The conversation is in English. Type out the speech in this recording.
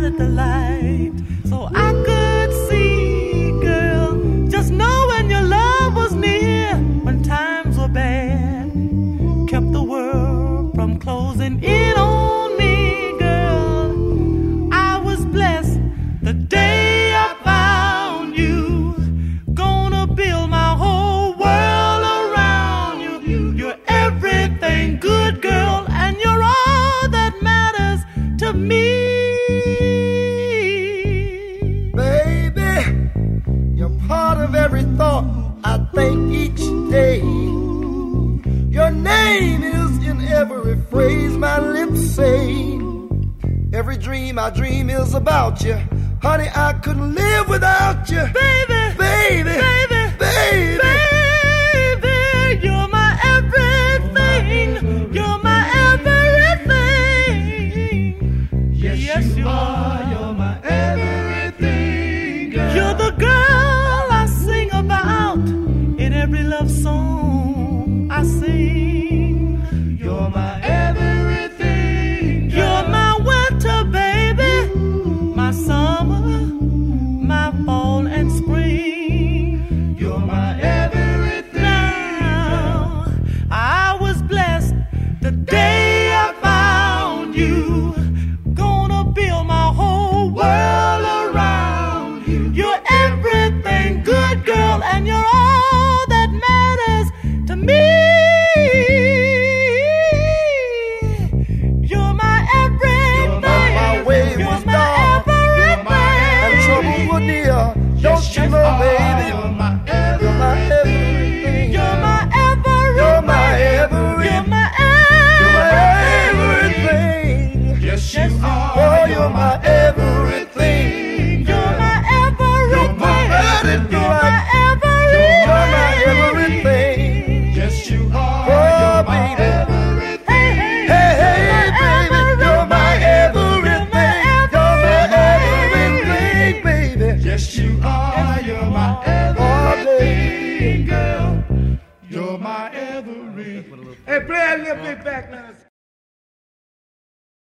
started the light so I could see, girl, just knowing your love was near when times were bad, kept the world from closing in on me, girl. I was blessed the day I found you, gonna build my whole world around you. You're everything good, girl, and you're all that matters to me. Baby, you're part of every thought I think each day. Your name is in every phrase my lips say. Every dream I dream is about you. Honey, I couldn't live without you. Baby, baby, baby, baby, baby, you're my everything. You're my everything. Yes, you are. You're my everything, girl. You're the girl I sing about in every love song I sing. You're my everything, girl. You're my winter, baby, my summer, my fall and spring. You're my everything. Now, I was blessed the day I found you, gonna build my whole world around you. You're everything good, girl, and you're all that matters to me. You're my everything. My way You're was my dark everything. and trouble was near. Don't you know, baby? You're my You're my everything. You're my everything. You're my everything. You're my everything. Yes, you are. Oh, you're my everything. You're my everything. You're my everything. Yes, you are. Oh, You're my baby. everything. Hey, hey, baby, you're my everything. You're my everything, baby. Yes, you are. You're my everything, girl. You're my everything. Hey, play a little bit back now.